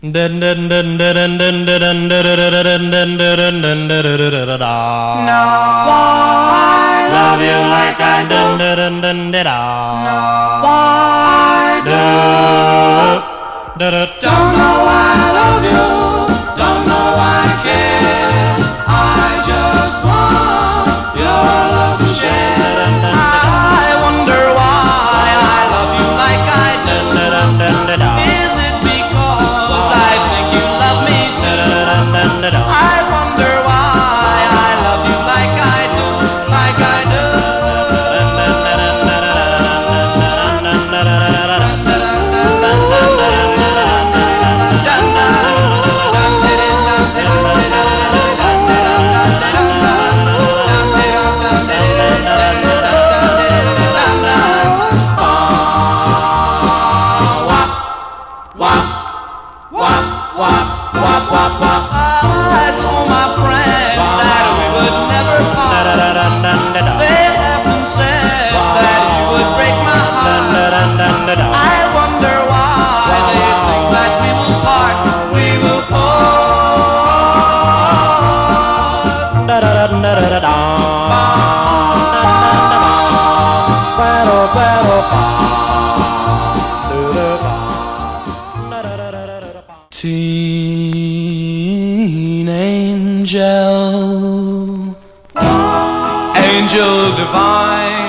I love you like I do. Why don't know why I love you. Don't know why I care. I just want your love to share. I wonder why I love you like I do. Is it because I think you love me too? I wonder why I love you like I do, like I do. I told my friends that we would never part. They often said that you would break my heart. I wonder why they think that we will part. We will Teen angel, angel divine.